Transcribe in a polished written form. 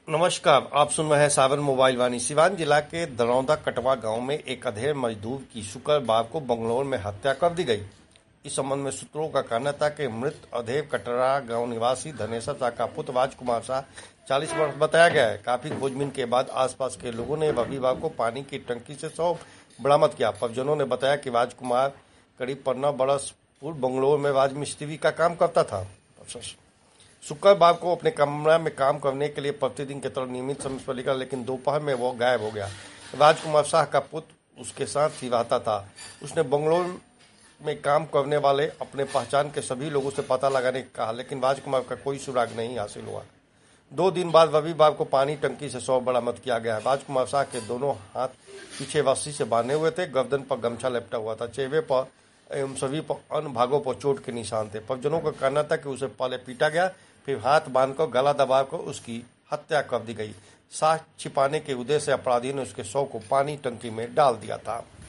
नमस्कार, आप सुन रहे हैं सावन मोबाइल वाणी। सिवान जिला के दरौदा कटवा गांव में एक अधेड़ मजदूर की शुक्रवार को बंगलौर में हत्या कर दी गई। इस संबंध में सूत्रों का कहना था कि मृत अधेड़ कटरा गांव निवासी धनेश्वर शाह का पुत्र राजकुमार शाह 40 वर्ष बताया गया है। काफी खोजबीन के बाद आसपास के लोगों ने रविवार को पानी की टंकी से शव बरामद किया। परिजनों ने बताया कि राजकुमार करीब 15 बरस पूर्व बंगलौर में राजमिस्त्री का काम करता था। शुक्रवार को अपने कमरा में काम करने के लिए प्रतिदिन की तरह नियमित समय पर निकला, लेकिन दोपहर में वो गायब हो गया। राजकुमार शाह का पुत्र उसके साथ ही रहता था। उसने बंगलौर में काम करने वाले अपने पहचान के सभी लोगों से पता लगाने को कहा, लेकिन राजकुमार का कोई सुराग नहीं हासिल हुआ। 2 दिन बाद रविवार को पानी टंकी से शव बरामद किया गया। राजकुमार शाह के दोनों हाथ पीछे रस्सी से बांधे हुए थे, गर्दन पर गमछा लपटा हुआ था, चेहरे पर एवं सभी अन्य भागों पर चोट के निशान थे। परिजनों का कहना था कि उसे पहले पीटा गया, फिर हाथ बांधकर गला दबाकर उसकी हत्या कर दी गई। साक्ष्य छिपाने के उद्देश्य से अपराधी ने उसके शव को पानी टंकी में डाल दिया था।